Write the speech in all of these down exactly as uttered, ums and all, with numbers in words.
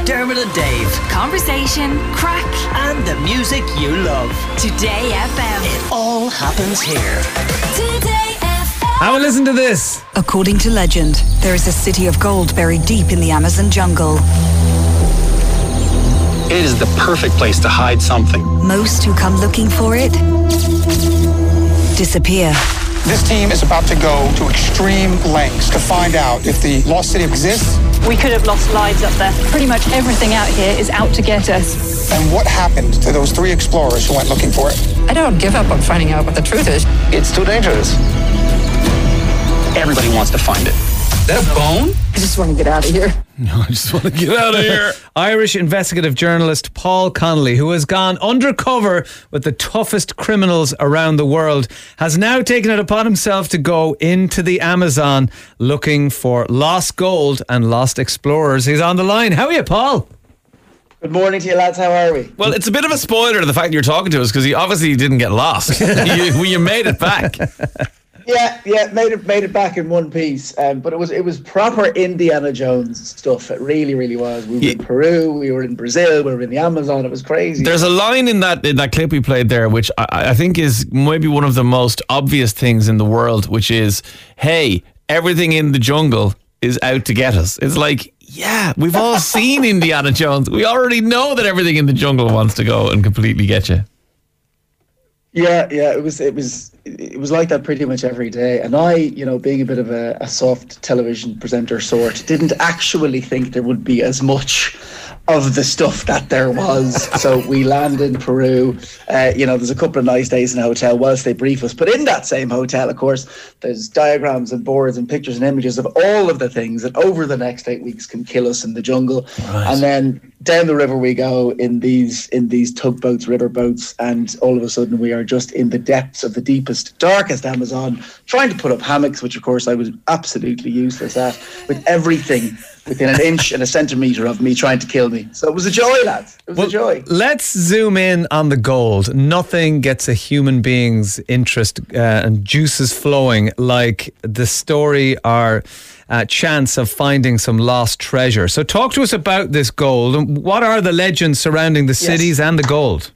Dermot and Dave. Conversation, crack, And the music you love. Today F M. It all happens here. Today F M. Have a listen to this. According to legend, there is a city of gold buried deep in the Amazon jungle. It is the perfect place to hide something. Most who come looking for it disappear. This team is about to go to extreme lengths to find out if the lost city exists We could have lost lives up there. Pretty much everything out here is out to get us. and what happened to those three explorers who went looking for it. I don't give up on finding out what the truth is. It's too dangerous. Everybody wants to find it. That a bone? I just want to get out of here. No, I just want to get out of here. Irish investigative journalist Paul Connolly, who has gone undercover with the toughest criminals around the world, has now taken it upon himself to go into the Amazon looking for lost gold and lost explorers. He's on the line. How are you, Paul? Good morning to you, lads. How are we? Well, it's a bit of a spoiler to the fact that you're talking to us because you obviously didn't get lost. you, you made it back. Yeah, yeah, made it made it back in one piece. Um, but it was it was proper Indiana Jones stuff. It really, really was. We were Yeah. in Peru, we were in Brazil, we were in the Amazon. It was crazy. There's a line in that in that clip we played there, which I, I think is maybe one of the most obvious things in the world, which is, "Hey, everything in the jungle is out to get us." It's like, yeah, we've all seen Indiana Jones. We already know that everything in the jungle wants to go and completely get you. Yeah, yeah, it was, it was, it was like that pretty much every day. And I, you know, being a bit of a, a soft television presenter sort, didn't actually think there would be as much of the stuff that there was. So we land in Peru. Uh, you know, there's a couple of nice days in a hotel whilst they brief us. But in that same hotel, of course, there's diagrams and boards and pictures and images of all of the things that over the next eight weeks can kill us in the jungle. Right. And then down the river we go in these in these tugboats, river boats, and all of a sudden we are just in the depths of the deepest, darkest Amazon, trying to put up hammocks, which of course I was absolutely useless at, with everything within an inch and a centimetre of me trying to kill me. So it was a joy, lads. It was Well, a joy. Let's zoom in on the gold. Nothing gets a human being's interest uh, and juices flowing like the story or uh, chance of finding some lost treasure. So talk to us about this gold and what are the legends surrounding the Yes. cities and the gold?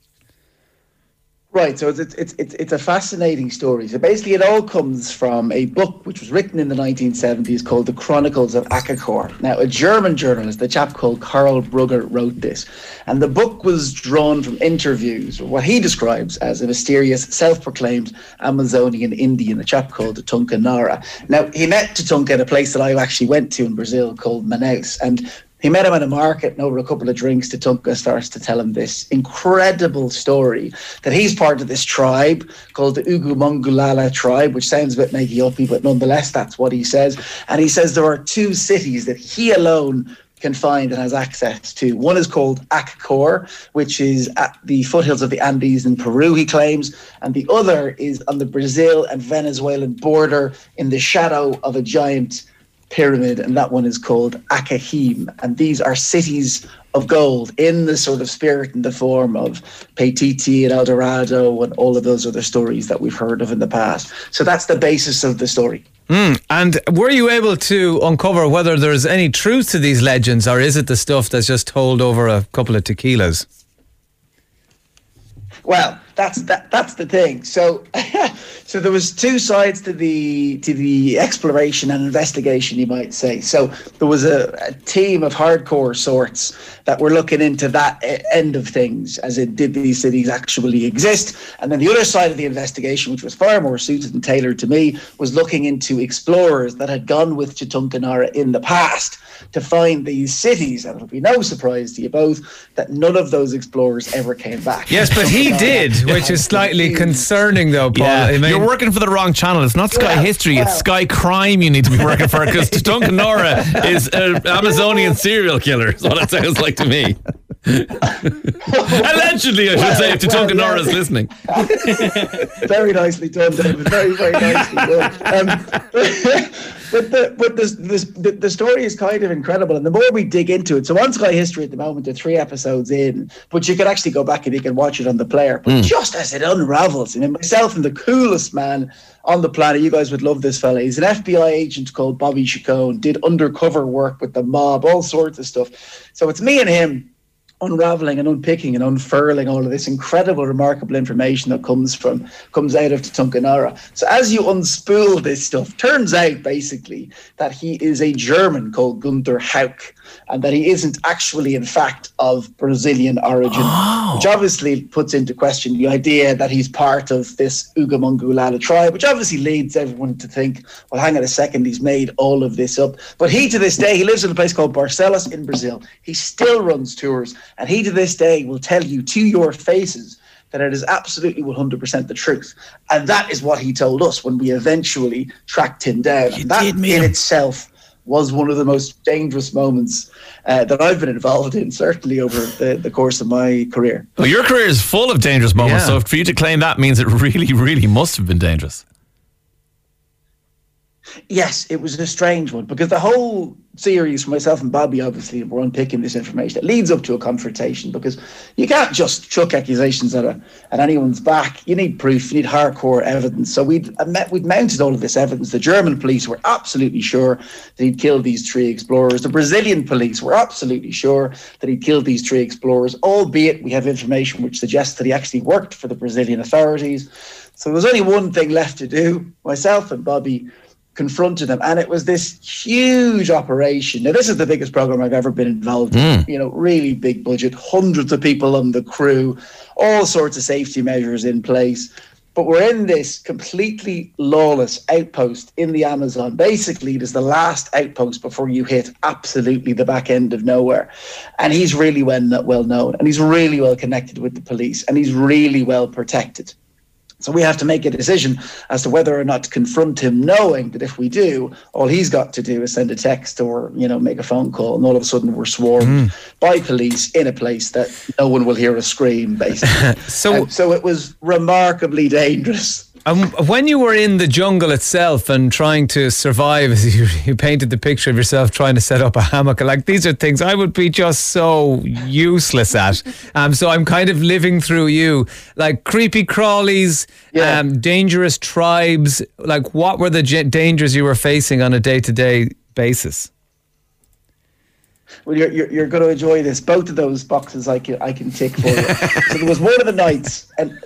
Right, so it's, it's it's it's a fascinating story. So basically, it all comes from a book which was written in the nineteen seventies called The Chronicles of Akakor. Now, a German journalist, a chap called Karl Brugger, wrote this, and the book was drawn from interviews, or what he describes as a mysterious, self-proclaimed Amazonian Indian, a chap called Tatunka Nara. Now, he met Tatunka at a place that I actually went to in Brazil called Manaus, and he met him at a market, and over a couple of drinks, Tatunka starts to tell him this incredible story that he's part of this tribe called the Ugu Mongulala tribe, which sounds a bit makey-uppy, but nonetheless, that's what he says. And he says there are two cities that he alone can find and has access to. One is called Akakor, which is at the foothills of the Andes in Peru, he claims, and the other is on the Brazil and Venezuelan border in the shadow of a giant pyramid, and that one is called Akahim. And these are cities of gold in the sort of spirit and the form of Paititi and El Dorado and all of those other stories that we've heard of in the past. So that's the basis of the story. Mm. And were you able to uncover whether there's any truth to these legends, or is it the stuff that's just told over a couple of tequilas? Well, that's that. That's the thing. So, so there was two sides to the to the exploration and investigation, you might say. So there was a, a team of hardcore sorts that were looking into that e- end of things, as it did these cities actually exist. And then the other side of the investigation, which was far more suited and tailored to me, was looking into explorers that had gone with Tatunka Nara in the past to find these cities. And it'll be no surprise to you both that none of those explorers ever came back. Yes, but he did, which is slightly concerning though, Paul. Yeah, I mean, you're working for the wrong channel. It's not Sky Well, History, it's well. Sky Crime you need to be working for, because Tatunka Nora is an Amazonian serial killer, is what it sounds like to me. Allegedly, I should Well, say, if Tatunka well, Nora yeah. is listening. Very nicely done, David. Very, very nicely done. Um, but the but this this the, the story is kind of incredible, and the more we dig into it, so on Sky History at the moment, they're three episodes in, but you can actually go back and you can watch it on the player. But mm. just as it unravels, I mean, myself and the coolest man on the planet, you guys would love this fella. He's an F B I agent called Bobby Chacon, did undercover work with the mob, all sorts of stuff. So it's me and him unraveling and unpicking and unfurling all of this incredible, remarkable information that comes from comes out of Tuncunara. So as you unspool this stuff, turns out basically that he is a German called Gunther Hauck, and that he isn't actually, in fact, of Brazilian origin, oh. which obviously puts into question the idea that he's part of this Ugamungulala tribe, which obviously leads everyone to think, well, hang on a second, he's made all of this up. But he, to this day, he lives in a place called Barcelos in Brazil. He still runs tours, and he, to this day, will tell you to your faces that it is absolutely one hundred percent the truth. And that is what he told us when we eventually tracked him down. You and that did, in itself was one of the most dangerous moments uh, that I've been involved in, certainly over the, the course of my career. Well, your career is full of dangerous moments, Yeah. so for you to claim that means it really, really must have been dangerous. Yes, it was a strange one, because the whole series, for myself and Bobby, obviously, were unpicking this information. It leads up to a confrontation, because you can't just chuck accusations at a, at anyone's back. You need proof. You need hardcore evidence. So we'd we'd mounted all of this evidence. The German police were absolutely sure that he'd killed these three explorers. The Brazilian police were absolutely sure that he'd killed these three explorers, albeit we have information which suggests that he actually worked for the Brazilian authorities. So there was only one thing left to do. Myself and Bobby confronted them, and it was this huge operation. Now, this is the biggest program I've ever been involved in. Mm. You know, really big budget, hundreds of people on the crew, all sorts of safety measures in place. But we're in this completely lawless outpost in the Amazon. Basically, it is the last outpost before you hit absolutely the back end of nowhere. And he's really well, well known, and he's really well connected with the police, and he's really well protected. So we have to make a decision as to whether or not to confront him, knowing that if we do, all he's got to do is send a text or, you know, make a phone call, and all of a sudden we're swarmed mm. by police in a place that no one will hear us scream, basically. so, um, so it was remarkably dangerous. Um, when you were in the jungle itself and trying to survive, as you, you painted the picture of yourself trying to set up a hammock, like these are things I would be just so useless at. Um, so I'm kind of living through you, like creepy crawlies, yeah. um, dangerous tribes. Like, what were the j- dangers you were facing on a day-to-day basis? Well, you're, you're you're going to enjoy this. Both of those boxes I can I can tick for you. So there was one of the nights, and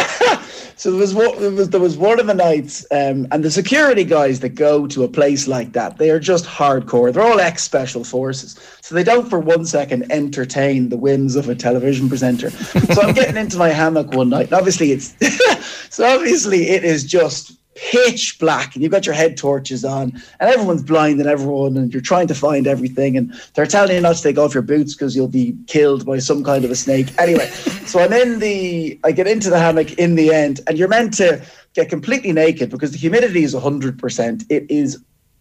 so there was one there was, there was one of the nights, um, and the security guys that go to a place like that, they are just hardcore. They're all ex-special forces, so they don't for one second entertain the whims of a television presenter. So I'm getting into my hammock one night, and obviously it's so obviously it is just pitch black, and you've got your head torches on, and everyone's blinding everyone, and you're trying to find everything, and they're telling you not to take off your boots because you'll be killed by some kind of a snake. Anyway, so I'm in the, I get into the hammock in the end, and you're meant to get completely naked because the humidity is one hundred percent. It is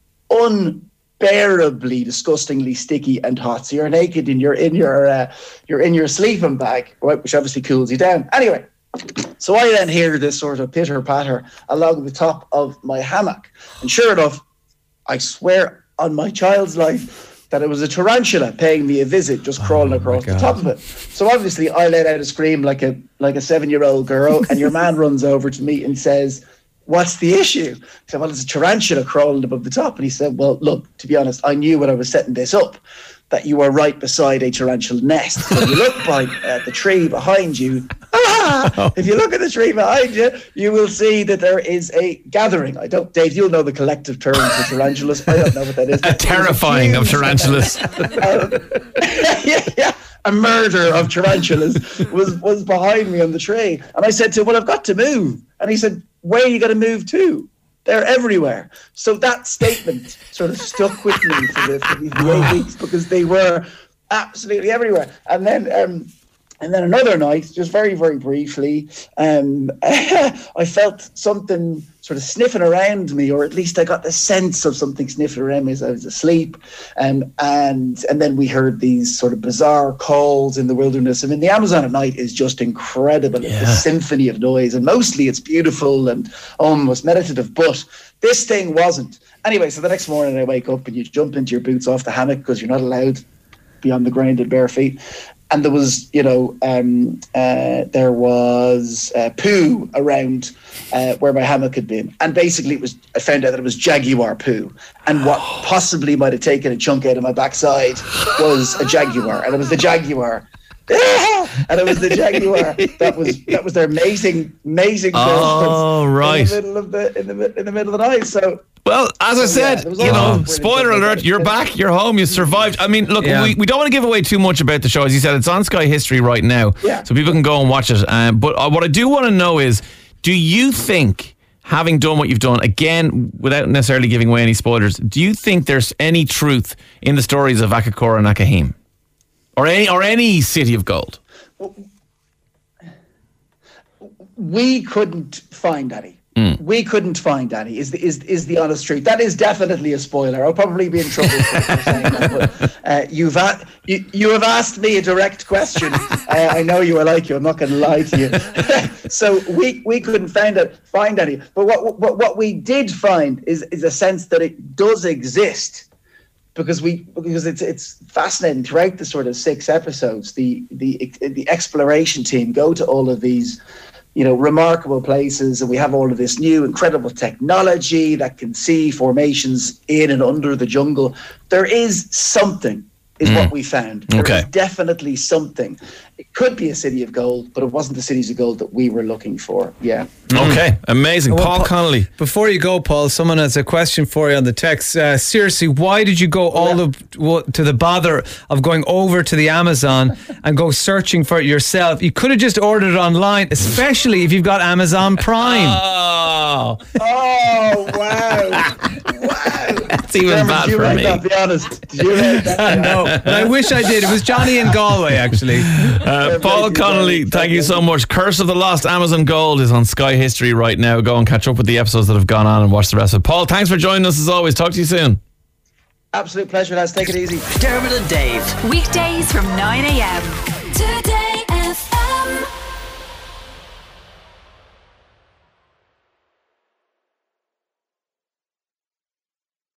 unbearably, disgustingly sticky and hot. So you're naked, and you're in your, uh, you're in your sleeping bag, right, which obviously cools you down. Anyway, so I then hear this sort of pitter-patter along the top of my hammock. And sure enough, I swear on my child's life that it was a tarantula paying me a visit, just crawling oh across the top of it. So obviously I let out a scream like a like a seven-year-old girl, and your man runs over to me and says, "What's the issue?" I said, "Well, it's a tarantula crawling above the top." And he said, "Well, look, to be honest, I knew when I was setting this up that you were right beside a tarantula nest. So if you look by uh, the tree behind you, ah, if you look at the tree behind you, you will see that there is a gathering." I don't, Dave, you'll know the collective term for tarantulas. I don't know what that is. A terrifying of tarantulas. um, yeah, yeah. A murder of tarantulas was, was behind me on the tree. And I said to him, "Well, I've got to move." And he said, "Where are you going to move to?" They're everywhere. So that statement sort of stuck with me for the, for the eight weeks, because they were absolutely everywhere. And then um, And then another night, just very, very briefly, um, I felt something sort of sniffing around me, or at least I got the sense of something sniffing around me as I was asleep. Um, and and then we heard these sort of bizarre calls in the wilderness. I mean, the Amazon at night is just incredible. Yeah. It's a symphony of noise, and mostly it's beautiful and almost meditative, but this thing wasn't. Anyway, so the next morning I wake up and you jump into your boots off the hammock because you're not allowed to be on the ground in bare feet. And there was, you know, um, uh, there was uh, poo around uh, where my hammock had been. And basically it was, I found out that it was jaguar poo. And what possibly might have taken a chunk out of my backside was a jaguar. And it was the jaguar. And it was the jaguar that was that was their amazing, amazing Oh, right. in the middle of the in the in the middle of the night. So Well, as I So, yeah, said, there was you all know, sorts of spoiler brilliant alert, stuff. you're back, you're home, you survived. I mean, look, Yeah. we, we don't want to give away too much about the show. As you said, it's on Sky History right now, Yeah. so people can go and watch it. Um, but uh, what I do want to know is, do you think, having done what you've done, again, without necessarily giving away any spoilers, do you think there's any truth in the stories of Akakora and Akahim? Or any, or any City of Gold? we couldn't find any. Mm. We couldn't find any. Is the is is the honest truth? That is definitely a spoiler. I'll probably be in trouble for, for saying that. But uh, you've a, you you have asked me a direct question. uh, I know you. I like you. I'm not going to lie to you. So we we couldn't find it, find any. But what what what we did find is is a sense that it does exist. Because we, because it's it's fascinating throughout the sort of six episodes. The the the exploration team go to all of these, you know, remarkable places, and we have all of this new incredible technology that can see formations in and under the jungle. There is something, is Mm. what we found. There Okay. is definitely something. It could be a city of gold, but it wasn't the cities of gold that we were looking for. Yeah. Okay, amazing. Well, Paul Pa- Connolly. Before you go, Paul, someone has a question for you on the text. Uh, seriously, why did you go all the, w- to the bother of going over to the Amazon and go searching for it yourself? You could have just ordered it online, especially if you've got Amazon Prime. Oh, Oh wow! Wow! it's even Dermot, bad did you for write me. that? Be honest. Did you write that? No, but I wish I did. It was Johnny in Galway, actually. Uh, Paul Connolly, thank you so much. Curse of the Lost Amazon Gold is on Sky History right now. Go and catch up with the episodes that have gone on and watch the rest of it. Paul, thanks for joining us as always. Talk to you soon. Absolute pleasure, lads. Take it easy. Dermot and Dave. Weekdays from nine a.m.